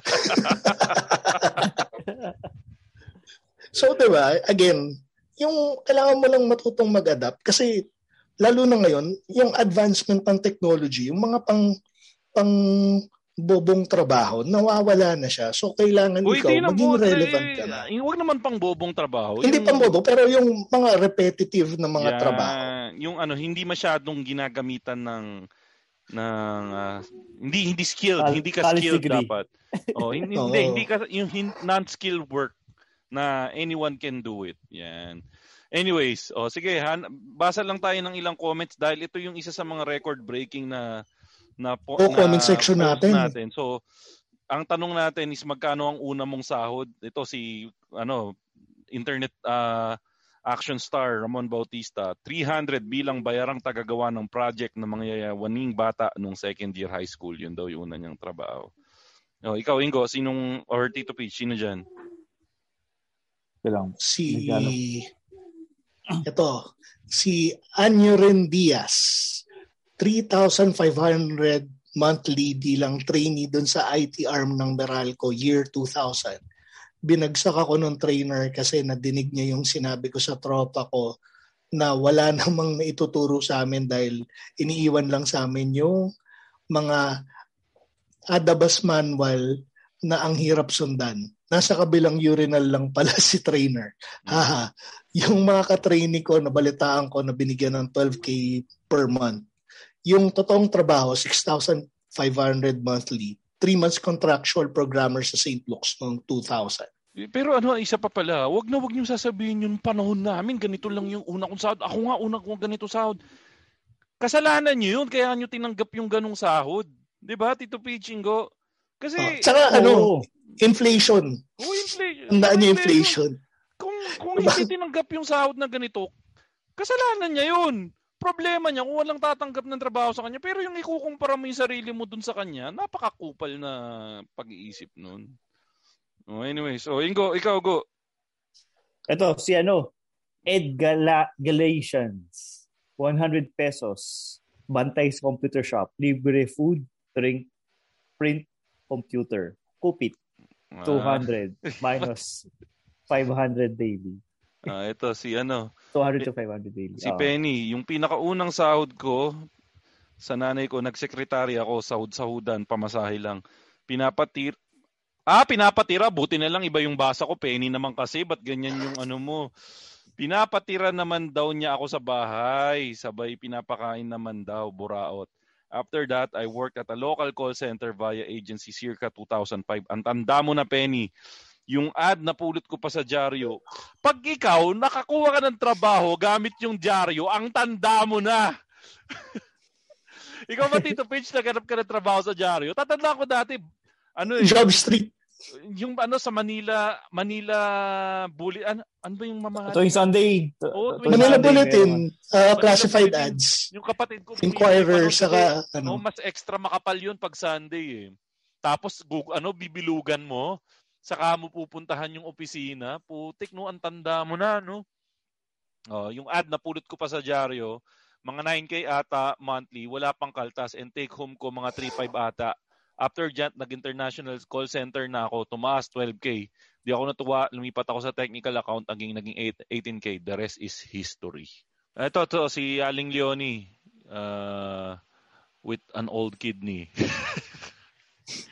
So, 'di ba? Again, yung kailangan mo lang matutong mag-adapt kasi lalo na ngayon, yung advancement ng technology, yung mga pang pang bobong trabaho, nawawala na siya. So, kailangan Uy, ikaw maging po, relevant ka na. Huwag naman pang bobong trabaho. Hindi yung, pang bobo, pero yung mga repetitive na mga yeah, trabaho. Yung ano, hindi masyadong ginagamitan ng ng uh, hindi hindi skilled, Cal- hindi ka skilled dapat. Oh, hindi oh. hindi, hindi ka yung non-skilled work na anyone can do it. Yan. Anyways, oh sige, han, basa lang tayo ng ilang comments dahil ito yung isa sa mga record-breaking na na, po, oh, na comment section natin. natin. So, ang tanong natin is magkano ang una mong sahod? Ito si ano, internet uh, action star Ramon Bautista, three hundred bilang bayarang tagagawa ng project ng mga yayawaning bata nung second year high school. Yun daw yung una niyang trabaho. Oh, ikaw, Ingo, sinong or Tito Peach, sino diyan? Lang. Si ito, si Anyurin Diaz, three thousand five hundred monthly bilang trainee dun sa I T arm ng Meralco year two thousand. Binagsak ako nung trainer kasi nadinig niya yung sinabi ko sa tropa ko na wala namang ituturo sa amin dahil iniiwan lang sa amin yung mga adabas manual na ang hirap sundan. Nasa kabilang urinal lang pala si trainer. Haha. Yung mga ka-trainee ko, nabalitaan ko na binigyan ng twelve K per month. Yung totoong trabaho, six thousand five hundred monthly. Three months contractual programmer sa Saint Luke's noong two thousand. Pero ano, isa pa pala, wag na wag niyo sasabihin yung panahon namin, ganito lang yung una kong sahod. Ako nga, una kong ganito sahod. Kasalanan niyo yun, kaya niyo tinanggap yung ganong sahod. Diba, Tito Pichingo? Kasi, oh, tsaka oh, ano, inflation. Oh, inflation. Tandaan niyo inflation. Kung, kung diba? Hindi tinanggap yung sahod na ganito, kasalanan niya yun. Problema niya kung walang tatanggap ng trabaho sa kanya. Pero yung ikukumpara mo yung sarili mo dun sa kanya, napakakupal na pag-iisip nun. Oh, anyways, oh, Ingo, ikaw, go. Ito, si ano, Ed Gala- Galatians, one hundred pesos, Bantay's Computer Shop, libre food, drink, print, computer, Kupit, two hundred, ah. minus five hundred daily. Ah, ito, si ano, two hundred to five hundred daily. Si oh. Penny, yung pinakaunang sahod ko, sa nanay ko, nagsekretary ako, sahod-sahudan, pamasahe lang. Pinapatir, ah, pinapatira, buti na lang, iba yung basa ko, Penny naman kasi, ba't ganyan yung ano mo? Pinapatira naman daw niya ako sa bahay, sabay pinapakain naman daw, buraot. After that, I worked at a local call center via agency circa two thousand five. Ang tanda mo na, Penny, yung ad na pulot ko pa sa dyaryo. Pag ikaw, nakakuha ka ng trabaho gamit yung dyaryo, ang tanda mo na. Ikaw ba, Tito Pitch, naghanap ka ng trabaho sa dyaryo? Tatanda ko dati, ano eh. Job Street. Yung ano sa Manila, Manila Bulletin, ano, ano ba yung mamahal? Ito yung Sunday. Oh, Manila Bulletin, uh, classified Bulletin. Ads. Yung kapatid ko, Inquirer, saka ano. Oh, mas extra makapal yun pag Sunday eh. Tapos, ano, bibilugan mo, saka mo pupuntahan yung opisina, putik, no, ang tanda mo na, no? Oh, yung ad na pulot ko pa sa dyaryo, mga nine K ata monthly, wala pang kaltas, and take home ko mga three five ata. After dyan, nag-international call center na ako, tumaas twelve K. Di ako natuwa, lumipat ako sa technical account, naging naging eighteen K. The rest is history. Ito, to si Aling Leonie uh, with an old kidney.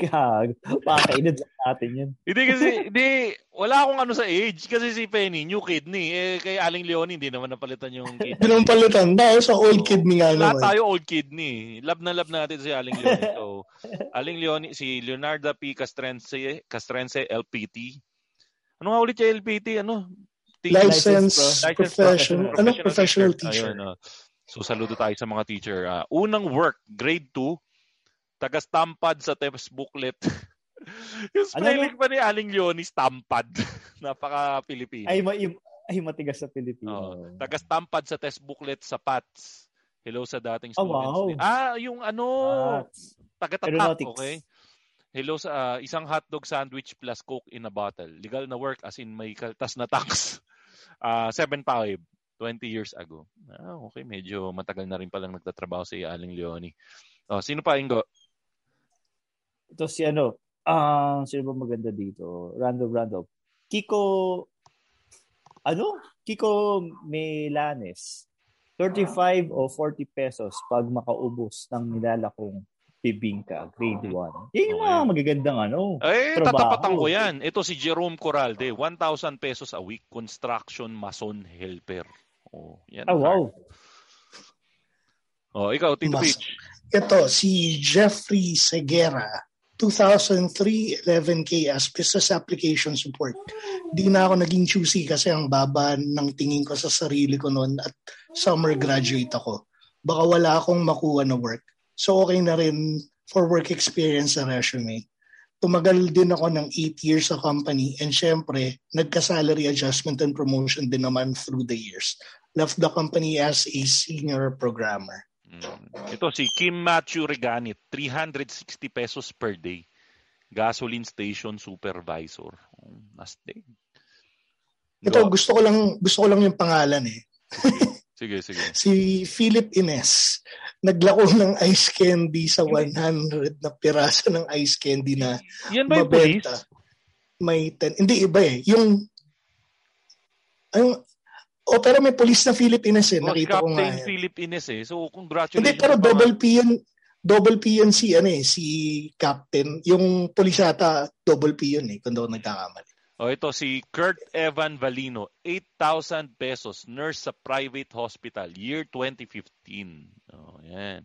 Kag, pakakainad lang natin yun. Hindi kasi, hindi, wala akong ano sa age. Kasi si Penny, new kidney. Eh, kay Aling Leonie, hindi naman napalitan yung kidney. Hindi naman palitan. Dahil sa old so, kidney nga naman. Lahat tayo old kidney. Love na love natin si Aling Leonie. So, Aling Leonie, si Leonardo P. Castrense, Castrense, L P T. Ano nga ulit yung L P T? Ano? License, license professional, ano, professional teacher. Ayun, uh, so, saludo tayo sa mga teacher. Uh, unang work, grade two, taga-stampad sa test booklet. Yung spelling ano, pa ni Aling Leonie, stampad. Napaka-Pilipino. Ay, ma- ay, matigas sa Pilipino. Oh, taga-stampad sa test booklet sa P A T S. Hello sa dating students. Oh, wow. Ah, yung ano, taga-tatak, okay? Hello sa uh, isang hotdog sandwich plus Coke in a bottle. Legal na work as in may kaltas na tax. Uh, seven five, twenty years ago. Ah, okay, medyo matagal na rin palang nagtatrabaho si Aling Leonie. Oh, sino pa, Ingo? Ito si ano, ah, uh, sino ba maganda dito? Random, random. Kiko, ano? Kiko Melanes. thirty-five o forty pesos pag makaubos ng nilalakong bibingka, grade one. Yan yung mga okay. magagandang ano, eh, trabaho. Tatapatan ko yan. Ito si Jerome Coralde, one thousand pesos a week, construction mason helper. Oh, yan. Oh, wow. Oh, ikaw, Tito Peach. Ito, si Jeffrey Segura, two thousand three, eleven K as business application support. Di na ako naging choosy kasi ang baba ng tingin ko sa sarili ko noon at summer graduate ako. Baka wala akong makuha na work. So okay na rin for work experience sa resume. Tumagal din ako ng eight years sa company and syempre, nagka-salary adjustment and promotion din naman through the years. Left the company as a senior programmer. Ito si Kim Matthew Reganit, three hundred sixty pesos per day. Gasoline station supervisor. Nastig. Ito gusto ko lang gusto ko lang yung pangalan eh. Sige, sige. Si Philip Ines, naglako ng ice candy sa one hundred na piraso ng ice candy na yan ba yung police? May ten. Hindi, iba eh. Yung, yung oh, pero may police na Philip Ines eh. Oh, nakita ko nga. Captain Philip Ines eh. So, congratulations. Hindi, pero double P yun. Double P yun si, ano eh, si Captain. Yung police ata, double P yun eh, kung daw nagkakamali. Oh, ito si Kurt Evan Valino, eight thousand pesos, nurse sa private hospital, year twenty fifteen. Oh, yan.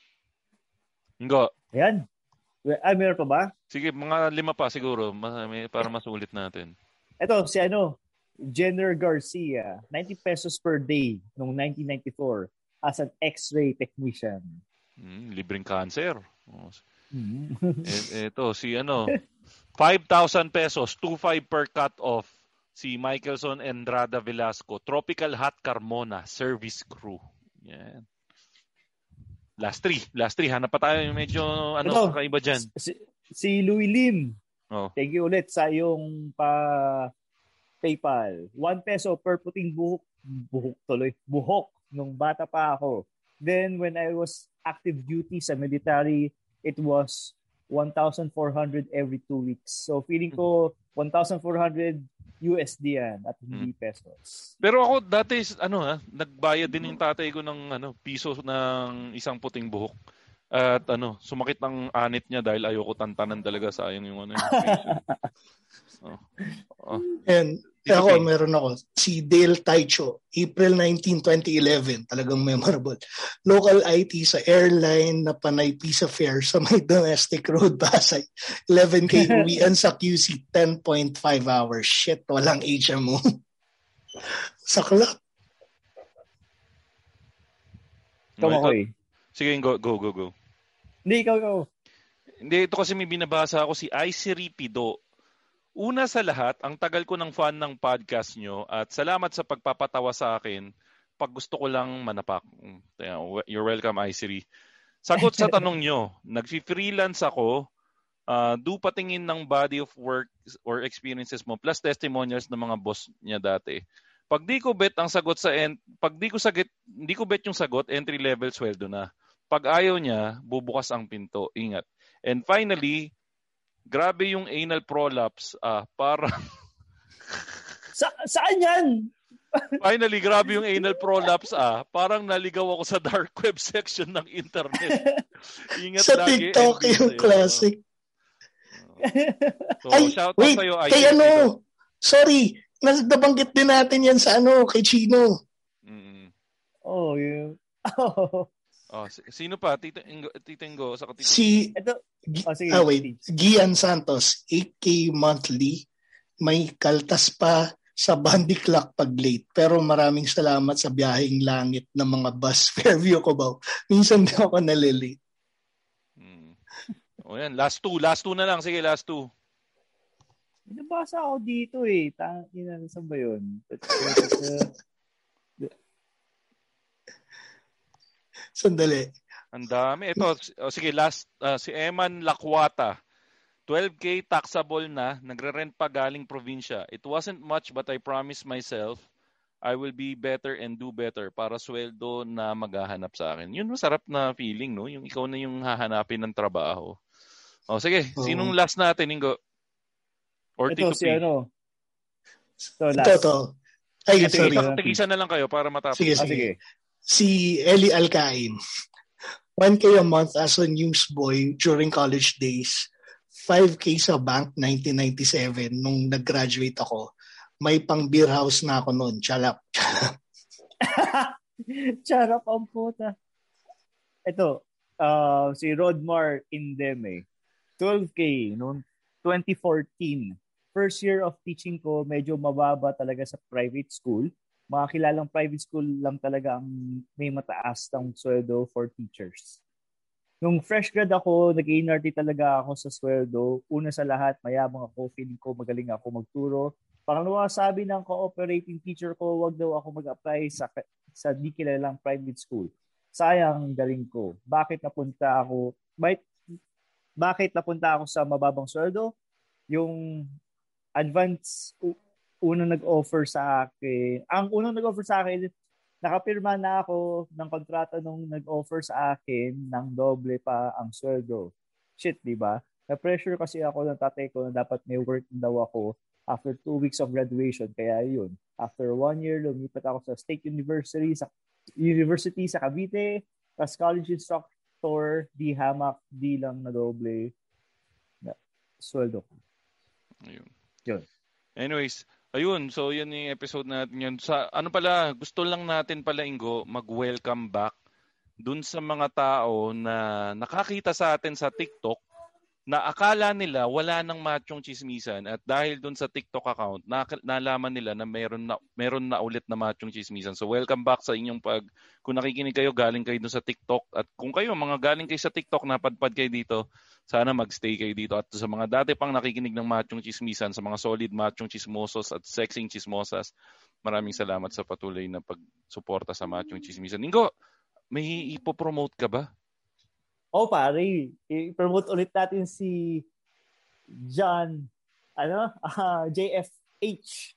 Ingo. Yan. Ay, meron pa ba? Sige, mga lima pa siguro para masulit natin. Ito, si ano, Jenner Garcia, ninety pesos per day noong nineteen ninety-four as an X-ray technician. Mm, libreng cancer. Oh. Mm-hmm. e- ito, si ano, five thousand pesos, two five per cut off. Si Michaelson Endrada Velasco, Tropical Hot Carmona, service crew. Yan. Last three. Last three. Hanap pa tayo yung medyo ano, ito, kakaiba dyan. Si, si Louie Lim. Oh. Thank you ulit sa yung pa PayPal. One peso per puting buhok. Buhok tuloy. Buhok nung bata pa ako. Then when I was active duty sa military, it was one thousand four hundred every two weeks. So feeling ko one thousand four hundred U S D yan at hindi pesos. Pero ako dati ano ha, nagbayad din yung tatay ko ng ano piso ng isang puting buhok. At ano, sumakit ang anit niya dahil ayoko tantanan talaga, sayang yung ano yung piso. Oh. Oh. And ako, meron ako. Si Dale Taicho, April nineteenth, twenty eleven. Talagang memorable. Local I T sa airline na panay piece of fare sa may domestic road Pasay. eleven K uwian sa Q C, ten point five hours. Shit, walang H M O. Saklat. Ikaw ako eh. Sige, go, go, go, go. Hindi, ikaw, ikaw. Hindi, ito kasi may binabasa ako si Icy Pido. Una sa lahat, ang tagal ko ng fan ng podcast nyo at salamat sa pagpapatawa sa akin pag gusto ko lang manapak. You're welcome, Icy. Sagot sa tanong nyo, nag-freelance ako, uh, do patingin ng body of work or experiences mo plus testimonials ng mga boss niya dati. Pag di ko bet ang sagot sa en- pag di ko sagot, hindi ko bet yung sagot, entry level sweldo na. Pag ayaw niya, bubukas ang pinto. Ingat. And finally, grabe yung anal prolapse, ah, parang... Sa, saan yan? Finally, grabe yung anal prolapse, ah, parang naligaw ako sa dark web section ng internet. Ingat sa lagi. TikTok yung classic. So, Ay, shout out wait, sa'yo, kay ano, sorry, nabanggit din natin yan sa ano, kay Chino. Mm-hmm. Oh, yun. Oh. Oh, sino pa? Tito Ingo, Tito Ingo sa Tito Si, Ito, oh, sige, ah, wait, Gian Santos, eight K monthly, may kaltas pa sa Bandy Clock pag late. Pero maraming salamat sa biyaheng langit ng mga bus Fairview ko ba. Minsan di ako nalilate. Hmm. O yan, last two. Last two na lang. Sige, last two. Nabasa ako dito eh. Tangina, saan ba yun? Sandali. Ang dami. Ito, oh, sige, last. Uh, si Eman Lacuata. twelve K taxable na, nagre-rent pa galing probinsya. It wasn't much but I promised myself I will be better and do better para sweldo na maghahanap sa akin. Yun, masarap na feeling, no? Yung ikaw na yung hahanapin ng trabaho. O, sige. Oh. Sinong last natin, Ingo? Or ito, Tito si P? ano? So, last. Ito, ito. Ay, Ito, sorry. Tigisan na lang kayo para matapos. Sige, ah, sige. sige. Si Eli Alcain. one K a month as a newsboy during college days. five K sa bank nineteen ninety-seven nung nag-graduate ako. May pang beer house na ako noon. Charap. Charap ang puta. Ito, uh, si Rodmar Indeme. twelve K noong twenty fourteen. First year of teaching ko, medyo mababa talaga sa private school. Mga kilalang private school lang talaga ang may mataas ng sweldo for teachers. Nung fresh grad ako, nag-N R T talaga ako sa sweldo. Una sa lahat, mayabang ako, feeling ko magaling ako magturo. Pangalawa, sabi ng cooperating teacher ko, wag daw ako mag-apply sa, sa di kilalang private school. Sayang, galing ko. Bakit napunta ako, bakit, bakit napunta ako sa mababang sweldo? Yung advance, unang nag-offer sa akin, ang unang nag-offer sa akin, nakapirma na ako ng kontrata nung nag-offer sa akin ng doble pa ang sweldo. Shit, di ba? Na-pressure kasi ako ng tatay ko na dapat may work daw ako after two weeks of graduation. Kaya yun. After one year, lumipat ako sa State University sa University sa Cavite. As college instructor, di hamak, di lang na doble na sweldo ko. Ayun. Yun. Anyways, ayun, so yun yung episode natin yun. Sa, ano pala, gusto lang natin pala, Ingo, mag-welcome back dun sa mga tao na nakakita sa atin sa TikTok na akala nila wala nang machong chismisan at dahil dun sa TikTok account, na, nalaman nila na meron na, meron na ulit na machong chismisan. So welcome back sa inyong pag, kung nakikinig kayo, galing kayo dun sa TikTok at kung kayo, mga galing kayo sa TikTok, napadpad kayo dito, sana magstay kayo dito. At sa mga dati pang nakikinig ng machong chismisan, sa mga solid machong chismosos at sexing chismosas, maraming salamat sa patuloy na pagsuporta sa machong chismisan. Ingo, may ipopromote ka ba? Oh, pare, i-promote ulit natin si John, ano, uh, J F H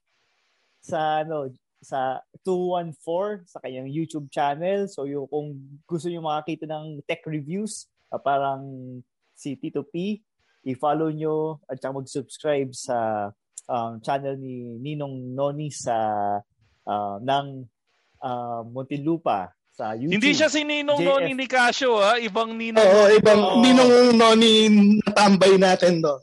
sa, ano, sa two one four sa kanyang YouTube channel. So, yung, kung gusto nyo makakita ng tech reviews, uh, parang si Tito P, i-follow nyo at saka mag-subscribe sa um, channel ni Ninong Noni sa uh, ng uh, Muntinlupa sa YouTube. Hindi siya si Ninong J F Noni ni Casio, ha? Ibang Ninong. Oo, ibang Oo. Ninong Noni natambay natin doon.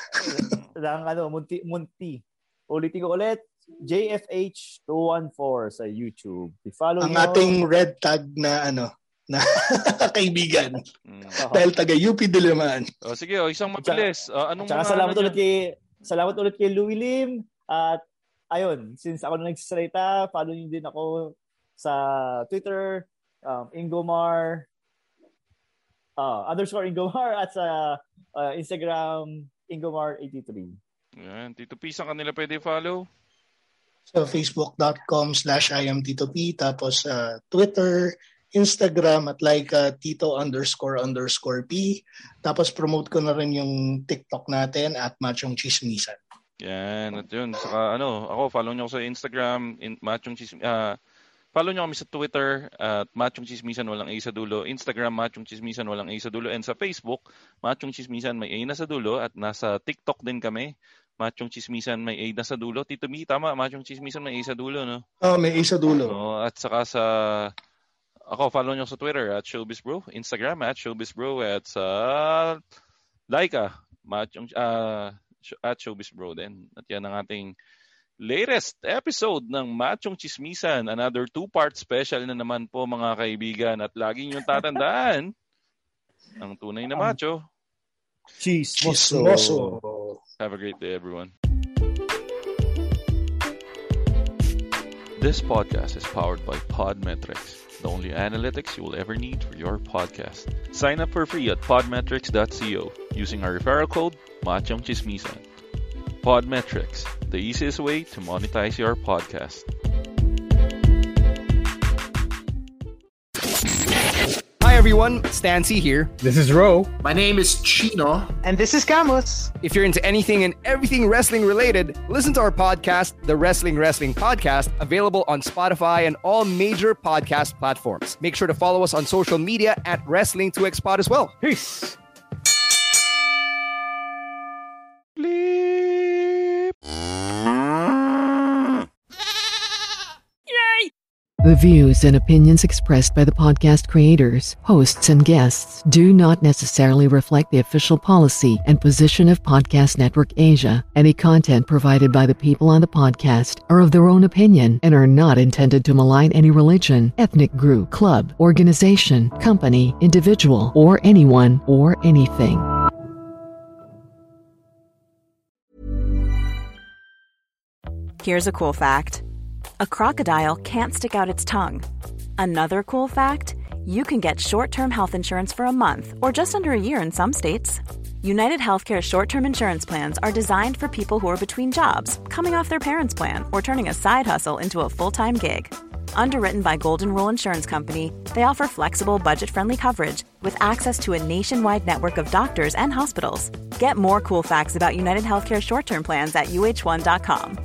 Lang ano, Munti, Munti. Ulitin ko ulit, J F H two one four sa YouTube. I-follow Ang nyo. ating red tag na ano, na kaibigan. Mm. Dahil taga U P Diliman. O, sige, o, isang mabilis. Uh, anong Tsaka mga salamat ano ulit dyan? kay salamat ulit kay Louie Lim. At ayun, since ako na nagsasalita, follow niyo din ako sa Twitter, um, Ingomar, uh, underscore Ingomar, at sa uh, Instagram, Ingomar eighty-three. Yan, Tito P, saan kanila pwede follow? So, facebook.com slash I am Tito P. Tapos uh, Twitter, Instagram at like uh, Tito underscore underscore P. Tapos promote ko na rin yung TikTok natin at Machong Chismisan. Yan, at yun. Saka ano, ako, follow nyo ako sa Instagram, in, Machong Chismisan. Uh, follow nyo kami sa Twitter, at uh, Machong Chismisan, walang A sa dulo. Instagram, Machong Chismisan, walang A sa dulo. And sa Facebook, Machong Chismisan, may A na sa dulo. At nasa TikTok din kami, Machong Chismisan, may A na sa dulo. Tito B, tama, Machong Chismisan, may A sa dulo, no? Oh, may A sa dulo. No, at saka sa... Ako, follow nyo sa Twitter at ShowbizBro, Instagram at ShowbizBro, at sa Laika, Machong, uh, at Showbiz Bro din. At yan ang ating latest episode ng Machong Chismisan. Another two-part special na naman po mga kaibigan. At lagi niyong tatandaan, ang tunay na macho. Chismoso. Have a great day, everyone. This podcast is powered by Podmetrics, the only analytics you will ever need for your podcast. Sign up for free at podmetrics dot co using our referral code MachongChismisan. Podmetrics, the easiest way to monetize your podcast. Hi everyone, Stancy here. This is Ro. My name is Chino. And this is Camus. If you're into anything and everything wrestling related, listen to our podcast, The Wrestling Wrestling Podcast, available on Spotify and all major podcast platforms. Make sure to follow us on social media at Wrestling two X Pod as well. Peace. The views and opinions expressed by the podcast creators, hosts, and guests do not necessarily reflect the official policy and position of Podcast Network Asia. Any content provided by the people on the podcast are of their own opinion and are not intended to malign any religion, ethnic group, club, organization, company, individual, or anyone or anything. Here's a cool fact. A crocodile can't stick out its tongue. Another cool fact, you can get short-term health insurance for a month or just under a year in some states. United Healthcare short-term insurance plans are designed for people who are between jobs, coming off their parents' plan, or turning a side hustle into a full-time gig. Underwritten by Golden Rule Insurance Company, they offer flexible, budget-friendly coverage with access to a nationwide network of doctors and hospitals. Get more cool facts about United Healthcare short-term plans at U H one dot com.